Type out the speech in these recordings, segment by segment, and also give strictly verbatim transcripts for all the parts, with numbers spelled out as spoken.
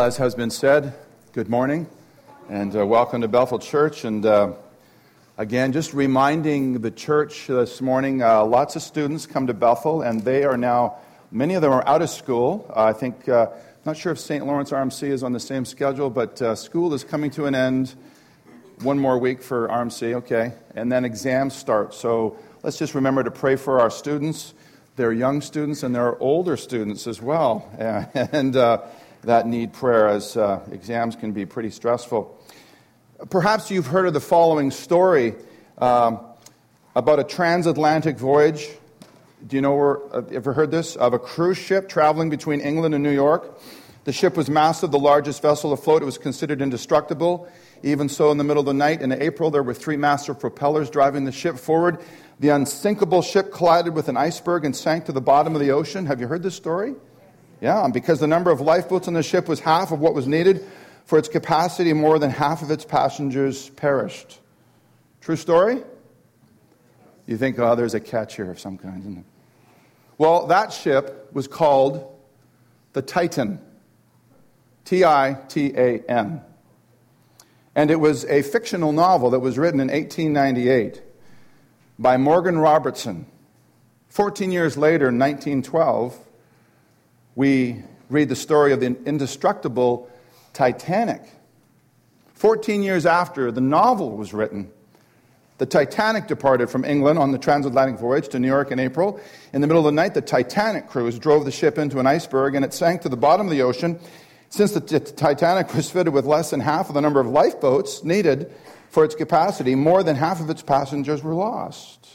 Well, as has been said, good morning, and uh, welcome to Bethel Church. And uh, again, just reminding the church this morning, uh, lots of students come to Bethel, and they are now, many of them are out of school. Uh, I think, uh, not sure if Saint Lawrence R M C is on the same schedule, but uh, school is coming to an end. One more week for R M C, okay, and then exams start. So let's just remember to pray for our students. They're young students, and there are older students as well, and uh, that need prayer, as uh, exams can be pretty stressful. Perhaps you've heard of the following story um, about a transatlantic voyage. Do you know, where, uh, ever heard this? Of a cruise ship traveling between England and New York. The ship was massive, the largest vessel afloat. It was considered indestructible. Even so, in the middle of the night, in April, there were three massive propellers driving the ship forward. The unsinkable ship collided with an iceberg and sank to the bottom of the ocean. Have you heard this story? Yeah, and because the number of lifeboats on the ship was half of what was needed for its capacity, more than half of its passengers perished. True story? You think, oh, there's a catch here of some kind, isn't it? Well, that ship was called the Titan. T I T A N. And it was a fictional novel that was written in eighteen ninety-eight by Morgan Robertson. Fourteen years later, in nineteen twelve, we read the story of the indestructible Titanic. Fourteen years after the novel was written, the Titanic departed from England on the transatlantic voyage to New York in April. In the middle of the night, the Titanic crews drove the ship into an iceberg, and it sank to the bottom of the ocean. Since the t- Titanic was fitted with less than half of the number of lifeboats needed for its capacity, more than half of its passengers were lost.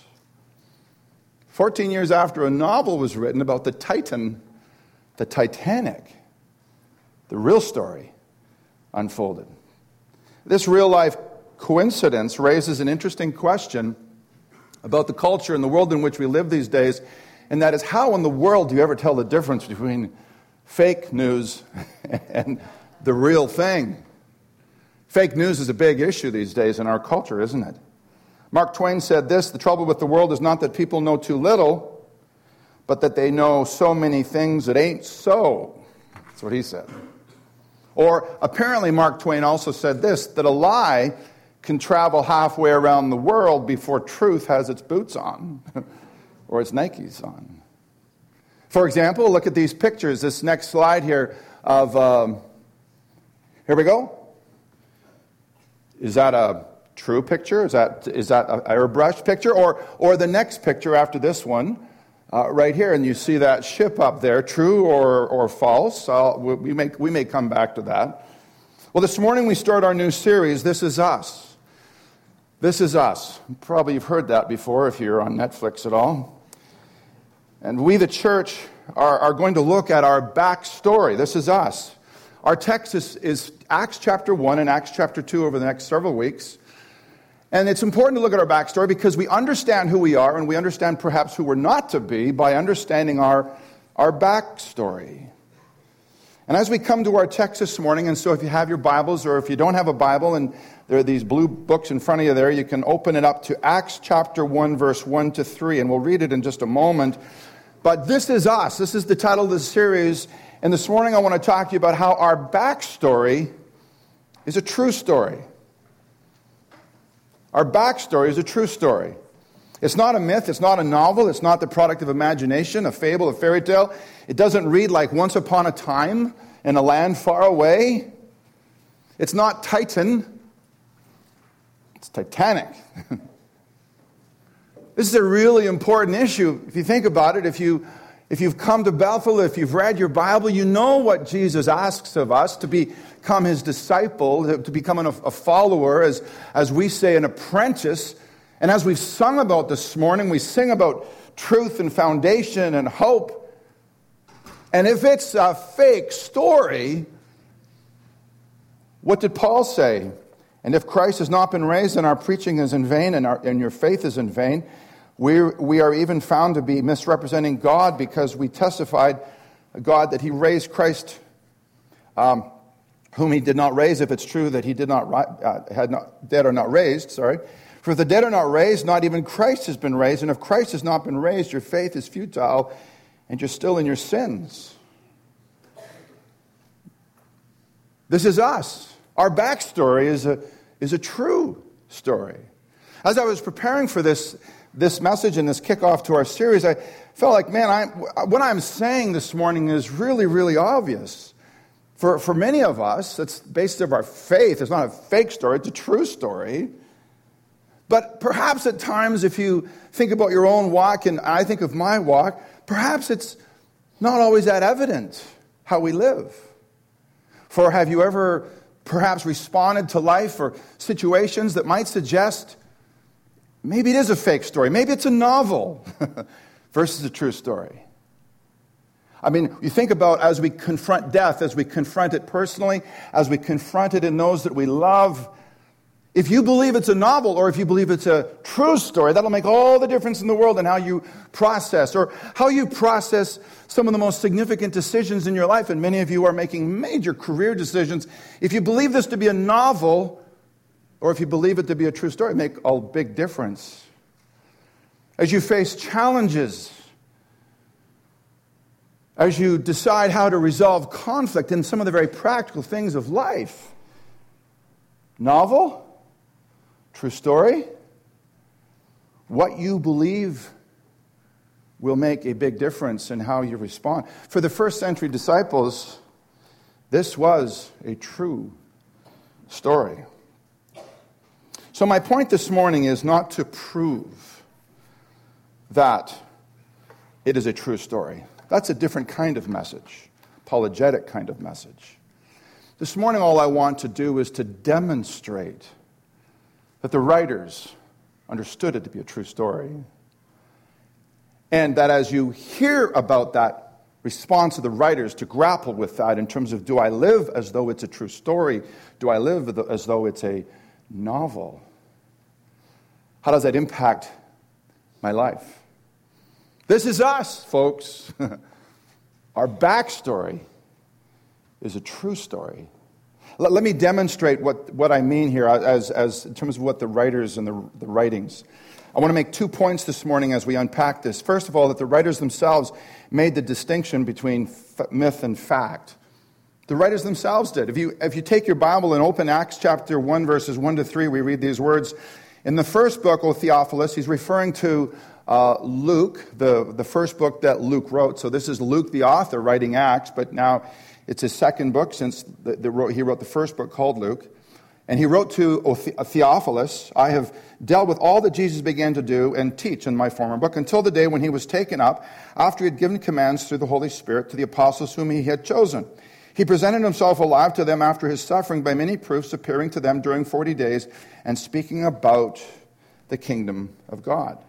Fourteen years after a novel was written about the Titan, the Titanic, the real story unfolded. This real-life coincidence raises an interesting question about the culture and the world in which we live these days, and that is, how in the world do you ever tell the difference between fake news and the real thing? Fake news is a big issue these days in our culture, isn't it? Mark Twain said this: the trouble with the world is not that people know too little, but that they know so many things that ain't so. That's what he said. Or apparently Mark Twain also said this, that a lie can travel halfway around the world before truth has its boots on or its Nikes on. For example, look at these pictures, this next slide here of, um, here we go. Is that a true picture? Is that is that an airbrush picture? Or or the next picture after this one, uh, right here, and you see that ship up there, true or or false? Uh, we may we may come back to that. Well, this morning we start our new series, This Is Us. This Is Us. Probably you've heard that before if you're on Netflix at all. And we, the church, are, are going to look at our backstory. This is us. Our text is, is Acts chapter one and Acts chapter two over the next several weeks. And it's important to look at our backstory because we understand who we are, and we understand perhaps who we're not to be by understanding our, our backstory. And as we come to our text this morning, and so if you have your Bibles, or if you don't have a Bible, and there are these blue books in front of you there, you can open it up to Acts chapter one, verse one to three, and we'll read it in just a moment. But this is us. This is the title of the series. And this morning I want to talk to you about how our backstory is a true story. Our backstory is a true story. It's not a myth. It's not a novel. It's not the product of imagination, a fable, a fairy tale. It doesn't read like Once Upon a Time in a Land Far Away. It's not Titan. It's Titanic. This is a really important issue. If you think about it, if, you, if you've come to Bethel, if you've read your Bible, you know what Jesus asks of us, to become his disciple, to become a follower, as, as we say, an apprentice. And as we've sung about this morning, we sing about truth and foundation and hope. And if it's a fake story, what did Paul say? And if Christ has not been raised, then our preaching is in vain and, our, and your faith is in vain. We, we are even found to be misrepresenting God because we testified, God, that he raised Christ, um, whom he did not raise, if it's true that he did not, uh, had not, dead or not raised, sorry. For if the dead are not raised, not even Christ has been raised. And if Christ has not been raised, your faith is futile and you're still in your sins. This is us. Our backstory is a, is a true story. As I was preparing for this, this message and this kickoff to our series, I felt like, man, I, what I'm saying this morning is really, really obvious. For, for many of us, it's based on our faith. It's not a fake story. It's a true story. But perhaps at times, if you think about your own walk, and I think of my walk, perhaps it's not always that evident how we live. For have you ever perhaps responded to life or situations that might suggest maybe it is a fake story, maybe it's a novel versus a true story? I mean, you think about as we confront death, as we confront it personally, as we confront it in those that we love. If you believe it's a novel or if you believe it's a true story, that'll make all the difference in the world in how you process or how you process some of the most significant decisions in your life. And many of you are making major career decisions. If you believe this to be a novel or if you believe it to be a true story, it make a big difference. As you face challenges, as you decide how to resolve conflict in some of the very practical things of life, novel, true story, what you believe will make a big difference in how you respond. For the first century disciples, this was a true story. So my point this morning is not to prove that it is a true story. That's a different kind of message, apologetic kind of message. This morning all I want to do is to demonstrate that the writers understood it to be a true story. And that as you hear about that response of the writers to grapple with that in terms of, do I live as though it's a true story? Do I live as though it's a novel? How does that impact my life? This is us, folks. Our backstory is a true story. Let, let me demonstrate what, what I mean here as, as in terms of what the writers and the, the writings. I want to make two points this morning as we unpack this. First of all, that the writers themselves made the distinction between f- myth and fact. The writers themselves did. If you, if you take your Bible and open Acts chapter one, verses one to three, we read these words. In the first book, O Theophilus, he's referring to uh, Luke, the, the first book that Luke wrote. So this is Luke, the author, writing Acts, but now it's his second book since the, the, he wrote the first book called Luke. And he wrote to O Theophilus, I have dealt with all that Jesus began to do and teach in my former book until the day when he was taken up, after he had given commands through the Holy Spirit to the apostles whom he had chosen. He presented himself alive to them after his suffering by many proofs, appearing to them during forty days and speaking about the kingdom of God.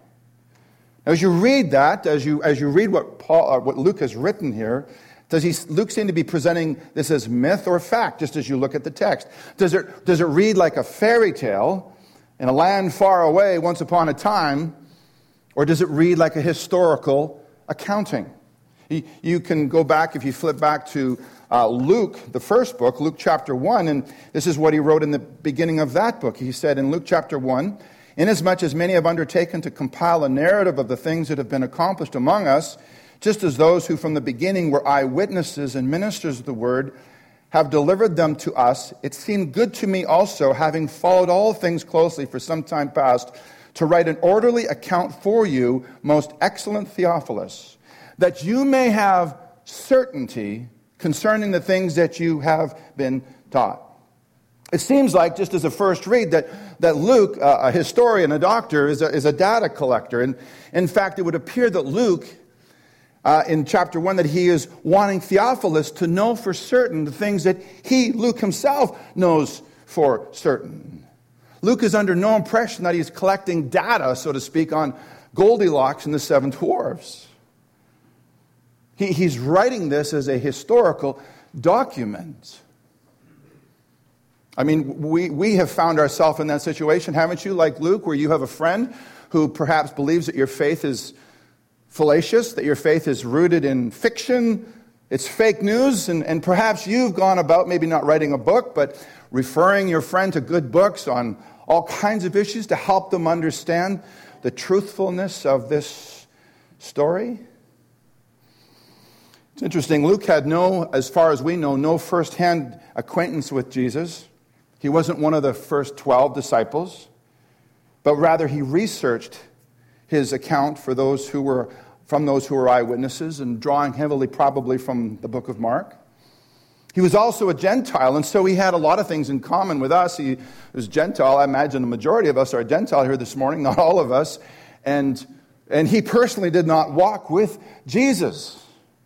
Now, as you read that, as you as you read what Paul, uh, what Luke has written here, does he, Luke seem to be presenting this as myth or fact, just as you look at the text? Does it, does it read like a fairy tale in a land far away once upon a time, or does it read like a historical accounting? You, you can go back, if you flip back to uh, Luke, the first book, Luke chapter one, and this is what he wrote in the beginning of that book. He said in Luke chapter one, inasmuch as many have undertaken to compile a narrative of the things that have been accomplished among us, just as those who from the beginning were eyewitnesses and ministers of the word have delivered them to us, it seemed good to me also, having followed all things closely for some time past, to write an orderly account for you, most excellent Theophilus, that you may have certainty concerning the things that you have been taught. It seems like, just as a first read, that, that Luke, uh, a historian, a doctor, is a, is a data collector. And in fact, it would appear that Luke, Uh, in chapter one, that he is wanting Theophilus to know for certain the things that he, Luke himself, knows for certain. Luke is under no impression that he's collecting data, so to speak, on Goldilocks and the seven dwarfs. He, he's writing this as a historical document. I mean, we, we have found ourselves in that situation, haven't you, like Luke, where you have a friend who perhaps believes that your faith is fallacious, that your faith is rooted in fiction, it's fake news, and, and perhaps you've gone about maybe not writing a book, but referring your friend to good books on all kinds of issues to help them understand the truthfulness of this story. It's interesting. Luke had no, as far as we know, no firsthand acquaintance with Jesus. He wasn't one of the first twelve disciples, but rather he researched his account for those who were from those who were eyewitnesses, and drawing heavily probably from the book of Mark. He was also a Gentile, and so he had a lot of things in common with us. He was Gentile. I imagine the majority of us are Gentile here this morning, not all of us. And, and he personally did not walk with Jesus.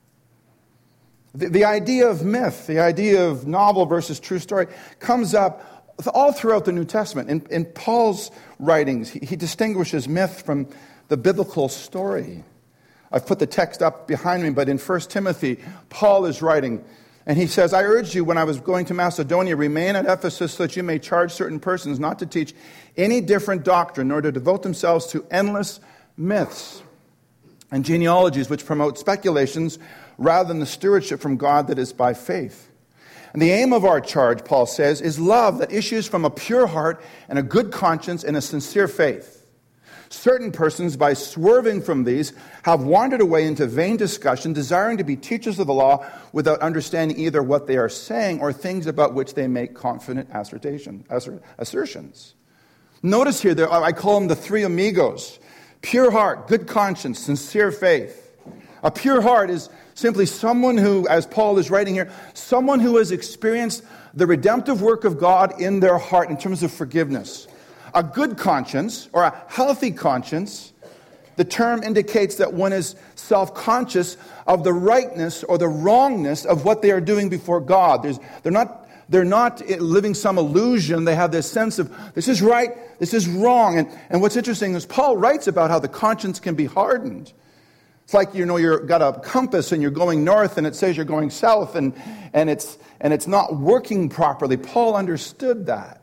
The, the idea of myth, the idea of novel versus true story, comes up all throughout the New Testament. In, in Paul's writings, he, he distinguishes myth from the biblical story. I've put the text up behind me, but in First Timothy, Paul is writing, and he says, I urge you, when I was going to Macedonia, remain at Ephesus so that you may charge certain persons not to teach any different doctrine, nor to devote themselves to endless myths and genealogies which promote speculations rather than the stewardship from God that is by faith. And the aim of our charge, Paul says, is love that issues from a pure heart and a good conscience and a sincere faith. Certain persons, by swerving from these, have wandered away into vain discussion, desiring to be teachers of the law without understanding either what they are saying or things about which they make confident assertion, assertions. Notice here, there, I call them the three amigos. Pure heart, good conscience, sincere faith. A pure heart is simply someone who, as Paul is writing here, someone who has experienced the redemptive work of God in their heart in terms of forgiveness. A good conscience, or a healthy conscience, the term indicates that one is self-conscious of the rightness or the wrongness of what they are doing before God. There's, they're not, they're not living some illusion. They have this sense of, this is right, this is wrong. And, and what's interesting is Paul writes about how the conscience can be hardened. It's like, you know, you've got a compass and you're going north and it says you're going south, and, and, it's, and it's not working properly. Paul understood that.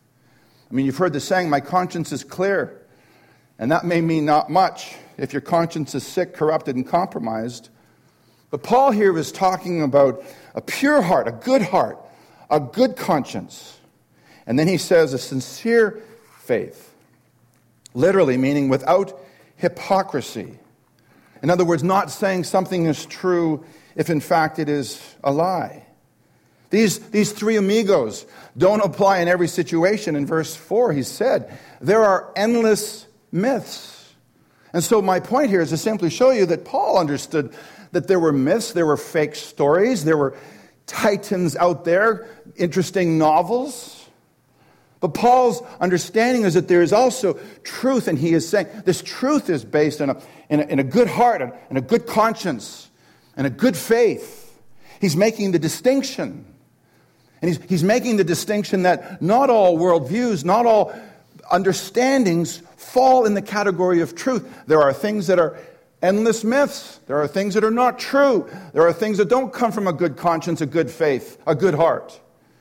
I mean, you've heard the saying, my conscience is clear. And that may mean not much if your conscience is sick, corrupted, and compromised. But Paul here is talking about a pure heart, a good heart, a good conscience. And then he says a sincere faith. Literally meaning without hypocrisy. In other words, not saying something is true if in fact it is a lie. These, these three amigos don't apply in every situation. In verse four, he said, there are endless myths. And so my point here is to simply show you that Paul understood that there were myths, there were fake stories, there were titans out there, interesting novels. But Paul's understanding is that there is also truth, and he is saying this truth is based in a, in a, in a good heart, and a good conscience, and a good faith. He's making the distinction. And he's, he's making the distinction that not all worldviews, not all understandings fall in the category of truth. There are things that are endless myths. There are things that are not true. There are things that don't come from a good conscience, a good faith, a good heart.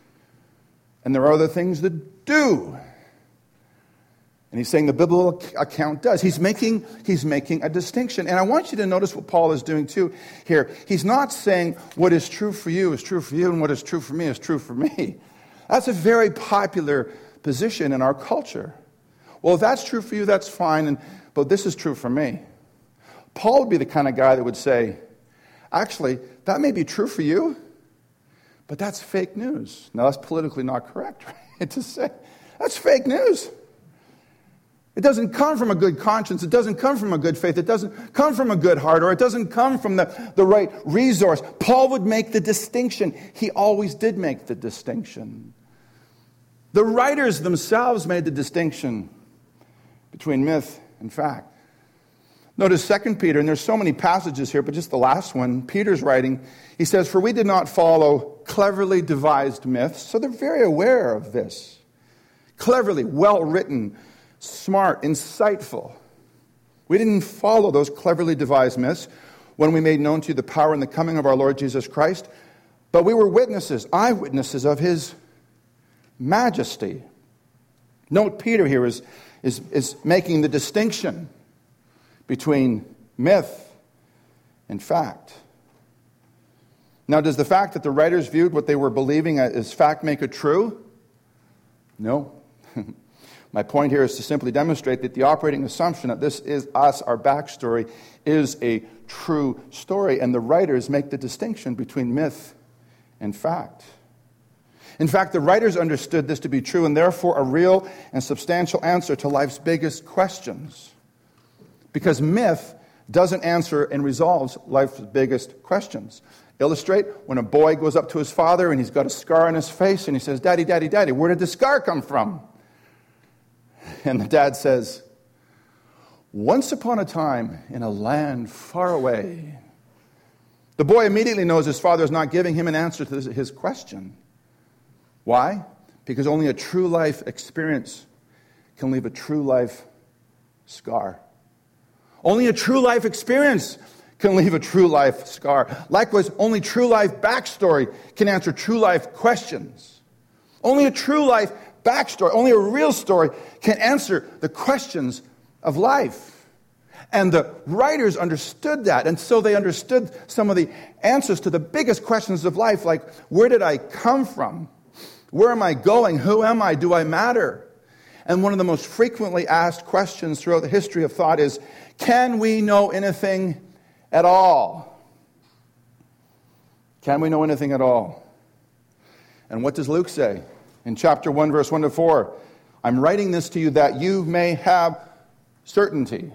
And there are other things that do. And he's saying the biblical account does. He's making, he's making a distinction. And I want you to notice what Paul is doing too here. He's not saying what is true for you is true for you and what is true for me is true for me. That's a very popular position in our culture. Well, if that's true for you, that's fine, and, but this is true for me. Paul would be the kind of guy that would say, actually, that may be true for you, but that's fake news. Now, that's politically not correct, right? To say, that's fake news. It doesn't come from a good conscience. It doesn't come from a good faith. It doesn't come from a good heart, or it doesn't come from the, the right resource. Paul would make the distinction. He always did make the distinction. The writers themselves made the distinction between myth and fact. Notice Second Peter, and there's so many passages here, but just the last one, Peter's writing, he says, for we did not follow cleverly devised myths. So they're very aware of this. Cleverly, well-written, smart, insightful. We didn't follow those cleverly devised myths when we made known to you the power and the coming of our Lord Jesus Christ, but we were witnesses, eyewitnesses of his majesty. Note Peter here is, is, is making the distinction between myth and fact. Now, does the fact that the writers viewed what they were believing as fact make it true? No. My point here is to simply demonstrate that the operating assumption that this is us, our backstory, is a true story, and the writers make the distinction between myth and fact. In fact, the writers understood this to be true, and therefore a real and substantial answer to life's biggest questions. Because myth doesn't answer and resolves life's biggest questions. Illustrate, when a boy goes up to his father and he's got a scar on his face and he says, "Daddy, Daddy, Daddy, where did the scar come from?" And the dad says, "Once upon a time in a land far away." The boy immediately knows his father is not giving him an answer to his question. Why? Because only a true life experience can leave a true life scar. Only a true life experience can leave a true life scar. Likewise, only true life backstory can answer true life questions. Only a true life backstory, only a real story can answer the questions of life. And the writers understood that, and so they understood some of the answers to the biggest questions of life, like, where did I come from? Where am I going? Who am I? Do I matter? And one of the most frequently asked questions throughout the history of thought is, can we know anything at all? Can we know anything at all? And what does Luke say? In chapter one, verse one to four, "I'm writing this to you that you may have certainty."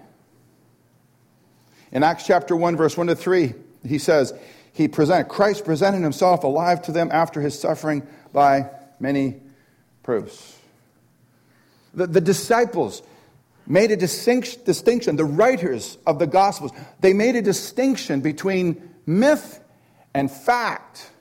In Acts chapter one, verse one to three, he says, he presented, Christ presented himself alive to them after his suffering by many proofs. The, the disciples made a distinct, distinction, the writers of the Gospels, they made a distinction between myth and fact.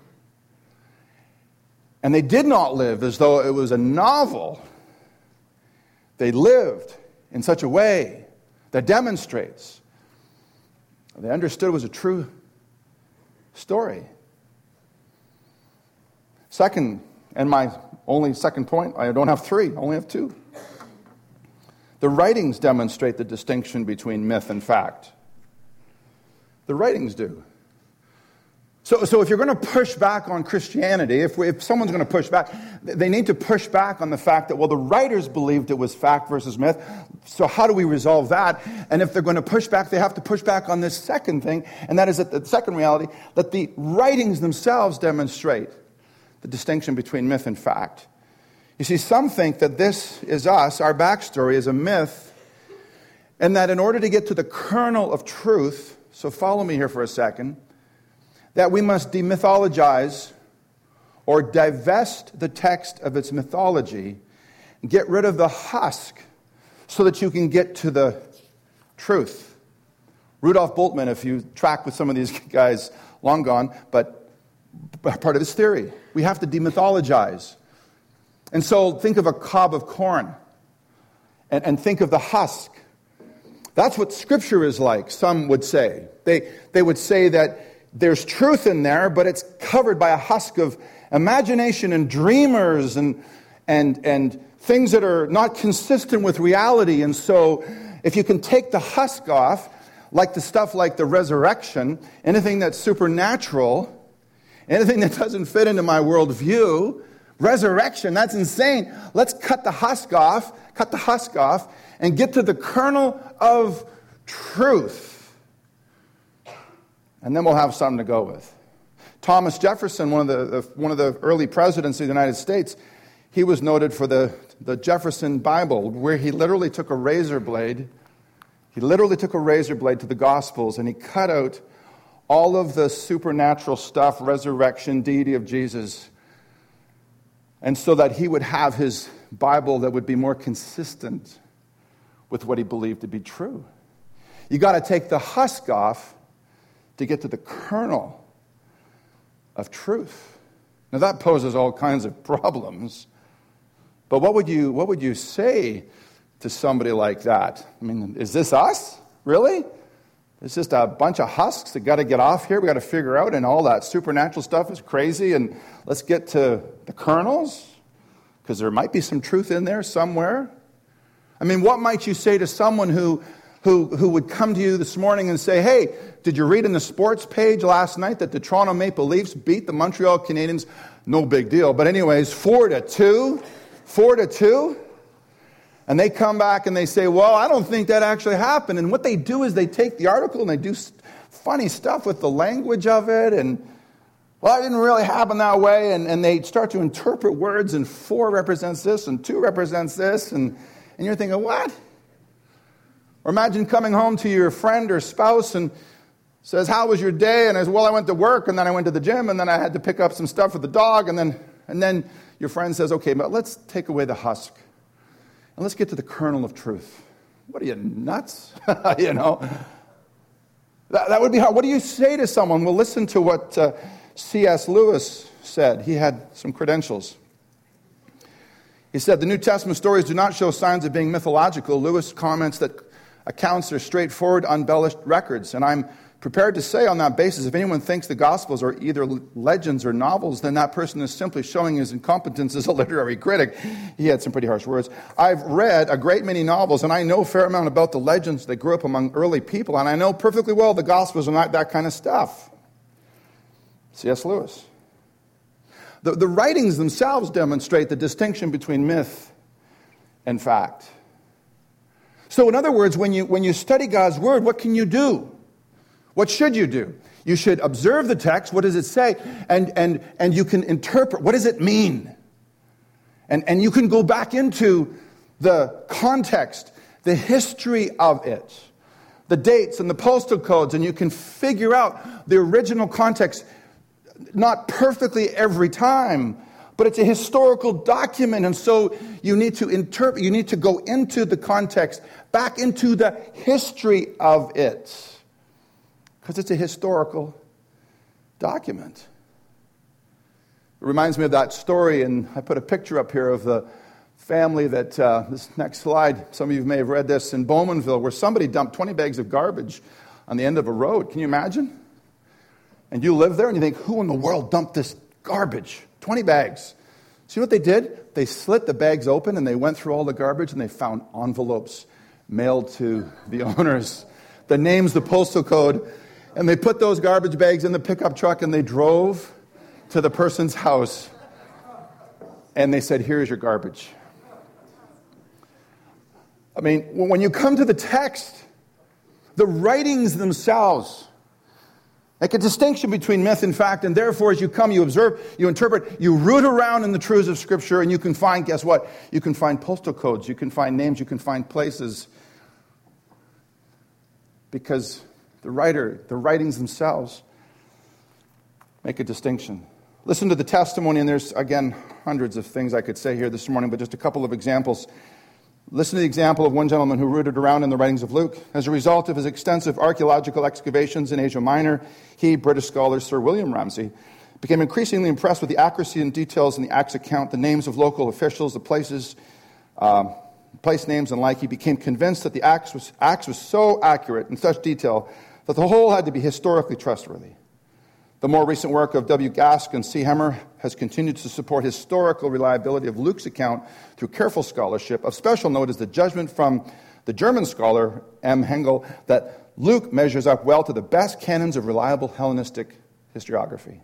And they did not live as though it was a novel. They lived in such a way that demonstrates they understood it was a true story. Second, and my only second point, I don't have three, I only have two. The writings demonstrate the distinction between myth and fact. The writings do. So, so if you're going to push back on Christianity, if, we, if someone's going to push back, they need to push back on the fact that, well, the writers believed it was fact versus myth, so how do we resolve that? And if they're going to push back, they have to push back on this second thing, and that is that the second reality, that the writings themselves demonstrate the distinction between myth and fact. You see, some think that this is us, our backstory is a myth, and that in order to get to the kernel of truth, so follow me here for a second, that we must demythologize or divest the text of its mythology and get rid of the husk so that you can get to the truth. Rudolf Bultmann, if you track with some of these guys, long gone, but part of his theory. We have to demythologize. And so think of a cob of corn and, and think of the husk. That's what Scripture is like, some would say. They, they would say that there's truth in there, but it's covered by a husk of imagination and dreamers and, and, and things that are not consistent with reality. And so if you can take the husk off, like the stuff like the resurrection, anything that's supernatural, anything that doesn't fit into my worldview, resurrection, that's insane. Let's cut the husk off, cut the husk off, and get to the kernel of truth. And then we'll have something to go with. Thomas Jefferson, one of the, the one of the early presidents of the United States, he was noted for the, the Jefferson Bible, where he literally took a razor blade, he literally took a razor blade to the Gospels, and he cut out all of the supernatural stuff, resurrection, deity of Jesus, and so that he would have his Bible that would be more consistent with what he believed to be true. You got to take the husk off to get to the kernel of truth. Now that poses all kinds of problems. But what would you what would you say to somebody like that? I mean, is this us? Really? It's just a bunch of husks that got to get off here. We got to figure out, and all that supernatural stuff is crazy. And let's get to the kernels, because there might be some truth in there somewhere. I mean, what might you say to someone who who who would come to you this morning and say, "Hey, did you read in the sports page last night that the Toronto Maple Leafs beat the Montreal Canadiens?" No big deal, but anyways, four to two, four to two. And they come back and they say, well, I don't think that actually happened. And what they do is they take the article and they do funny stuff with the language of it. And, well, it didn't really happen that way. And, and they start to interpret words, and four represents this and two represents this. And, and you're thinking, what? Or imagine coming home to your friend or spouse and says, how was your day? And I said, well, I went to work, and then I went to the gym, and then I had to pick up some stuff for the dog. And then, and then your friend says, okay, but let's take away the husk. And let's get to the kernel of truth. What are you, nuts? you know? That, that would be hard. What do you say to someone? Well, listen to what uh, C S Lewis said. He had some credentials. He said, the New Testament stories do not show signs of being mythological. Lewis comments that accounts are straightforward, unembellished records. And I'm prepared to say on that basis, if anyone thinks the Gospels are either legends or novels, then that person is simply showing his incompetence as a literary critic. He had some pretty harsh words. I've read a great many novels, and I know a fair amount about the legends that grew up among early people, and I know perfectly well the Gospels are not that kind of stuff. C S Lewis. The, the writings themselves demonstrate the distinction between myth and fact. So in other words, when you, when you study God's Word, what can you do? What should you do? You should observe the text. What does it say? And, and, and you can interpret. What does it mean? And, and you can go back into the context, the history of it, the dates and the postal codes, and you can figure out the original context, not perfectly every time, but it's a historical document, and so you need to interpret, you need to go into the context, back into the history of it. Because it's a historical document. It reminds me of that story, and I put a picture up here of the family that, uh, this next slide, some of you may have read this, in Bowmanville, where somebody dumped twenty bags of garbage on the end of a road. Can you imagine? And you live there, and you think, who in the world dumped this garbage? twenty bags. See what they did? They slit the bags open, and they went through all the garbage, and they found envelopes mailed to the owners. The names, the postal code. And they put those garbage bags in the pickup truck, and they drove to the person's house. And they said, here's your garbage. I mean, when you come to the text, the writings themselves make a distinction between myth and fact. And therefore, as you come, you observe, you interpret, you root around in the truths of Scripture, and you can find, guess what? You can find postal codes, you can find names, you can find places. Because the writer, the writings themselves make a distinction. Listen to the testimony, and there's, again, hundreds of things I could say here this morning, but just a couple of examples. Listen to the example of one gentleman who rooted around in the writings of Luke. As a result of his extensive archaeological excavations in Asia Minor, he, British scholar Sir William Ramsay, became increasingly impressed with the accuracy and details in the Acts account, the names of local officials, the places, uh, place names and like. He became convinced that the Acts was, Acts was so accurate in such detail that the whole had to be historically trustworthy. The more recent work of W. Gask and C. Hemmer has continued to support historical reliability of Luke's account through careful scholarship. Of special note is the judgment from the German scholar M. Hengel that Luke measures up well to the best canons of reliable Hellenistic historiography.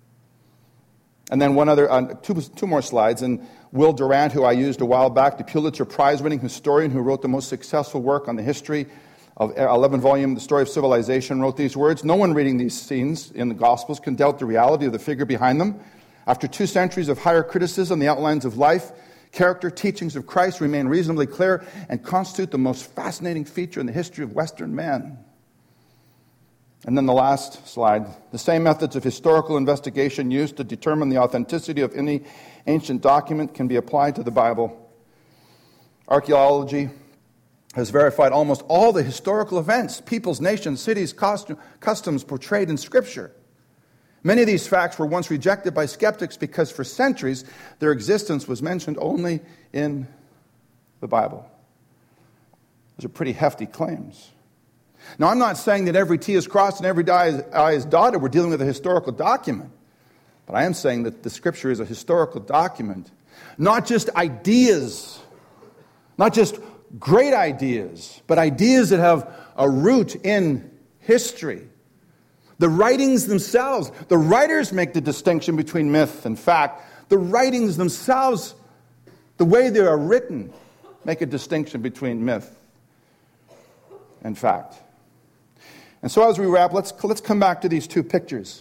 And then one other, uh, two, two more slides. And Will Durant, who I used a while back, the Pulitzer Prize-winning historian who wrote the most successful work on the history of eleven volume, The Story of Civilization, wrote these words: no one reading these scenes in the Gospels can doubt the reality of the figure behind them. After two centuries of higher criticism, the outlines of life, character, teachings of Christ remain reasonably clear and constitute the most fascinating feature in the history of Western man. And then the last slide. The same methods of historical investigation used to determine the authenticity of any ancient document can be applied to the Bible. Archaeology has verified almost all the historical events, peoples, nations, cities, costume, customs portrayed in Scripture. Many of these facts were once rejected by skeptics because for centuries their existence was mentioned only in the Bible. Those are pretty hefty claims. Now, I'm not saying that every T is crossed and every I is, I is dotted. We're dealing with a historical document. But I am saying that the Scripture is a historical document. Not just ideas, not just great ideas, but ideas that have a root in history. The writings themselves, the writers make the distinction between myth and fact. The writings themselves, the way they are written, make a distinction between myth and fact. And so as we wrap, let's, let's come back to these two pictures.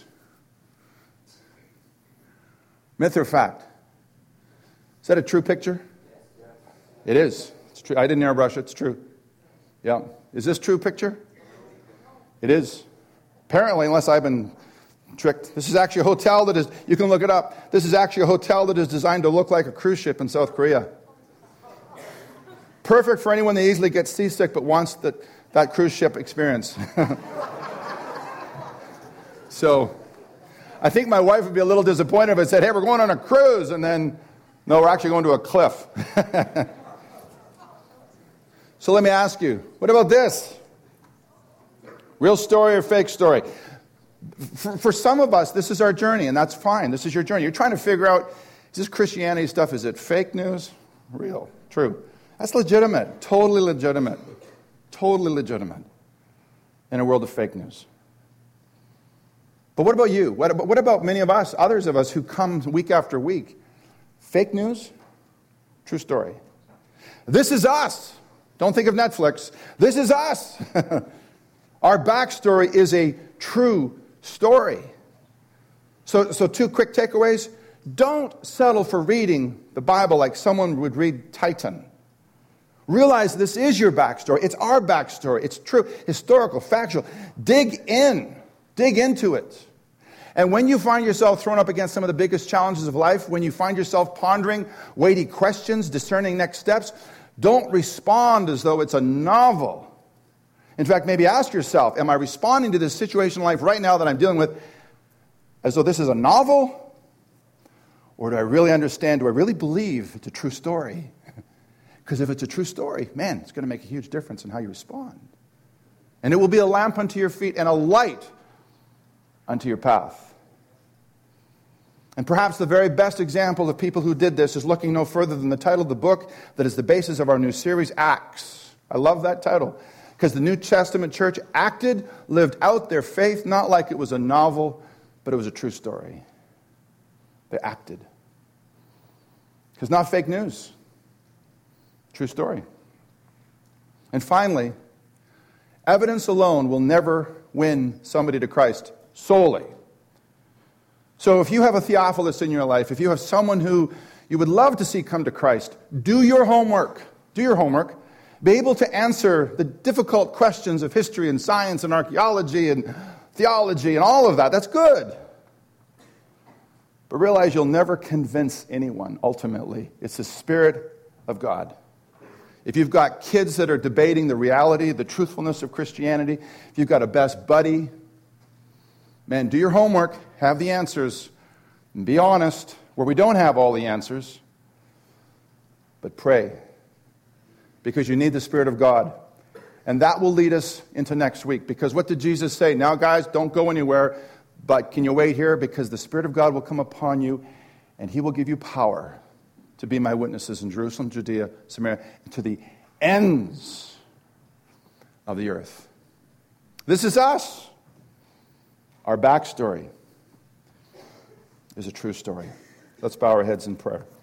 Myth or fact? Is that a true picture? It is. It's true. I didn't airbrush it. It's true. Yeah. Is this true picture? It is. Apparently, unless I've been tricked. This is actually a hotel that is, you can look it up. This is actually a hotel that is designed to look like a cruise ship in South Korea. Perfect for anyone that easily gets seasick but wants that, that cruise ship experience. So, I think my wife would be a little disappointed if I said, hey, we're going on a cruise, and then, no, we're actually going to a cliff. So let me ask you, what about this? Real story or fake story? For, for some of us, this is our journey, and that's fine. This is your journey. You're trying to figure out, is this Christianity stuff, is it fake news? Real? True. That's legitimate. Totally legitimate. Totally legitimate in a world of fake news. But what about you? What about, what about many of us, others of us who come week after week? Fake news? True story. This is us. Don't think of Netflix. This is us. Our backstory is a true story. So, so two quick takeaways. Don't settle for reading the Bible like someone would read Titan. Realize this is your backstory. It's our backstory. It's true, historical, factual. Dig in. Dig into it. And when you find yourself thrown up against some of the biggest challenges of life, when you find yourself pondering weighty questions, discerning next steps, don't respond as though it's a novel. In fact, maybe ask yourself, am I responding to this situation in life right now that I'm dealing with as though this is a novel? Or do I really understand, do I really believe it's a true story? Because if it's a true story, man, it's going to make a huge difference in how you respond. And it will be a lamp unto your feet and a light unto your path. And perhaps the very best example of people who did this is looking no further than the title of the book that is the basis of our new series, Acts. I love that title. Because the New Testament church acted, lived out their faith, not like it was a novel, but it was a true story. They acted. Because not fake news. True story. And finally, evidence alone will never win somebody to Christ solely. So if you have a Theophilus in your life, if you have someone who you would love to see come to Christ, do your homework. Do your homework. Be able to answer the difficult questions of history and science and archaeology and theology and all of that. That's good. But realize you'll never convince anyone, ultimately. It's the Spirit of God. If you've got kids that are debating the reality, the truthfulness of Christianity, if you've got a best buddy, man, do your homework, have the answers, and be honest where we don't have all the answers, but pray. Because you need the Spirit of God. And that will lead us into next week. Because what did Jesus say? Now, guys, don't go anywhere, but can you wait here? Because the Spirit of God will come upon you, and He will give you power to be my witnesses in Jerusalem, Judea, Samaria, and to the ends of the earth. This is us. Our backstory is a true story. Let's bow our heads in prayer.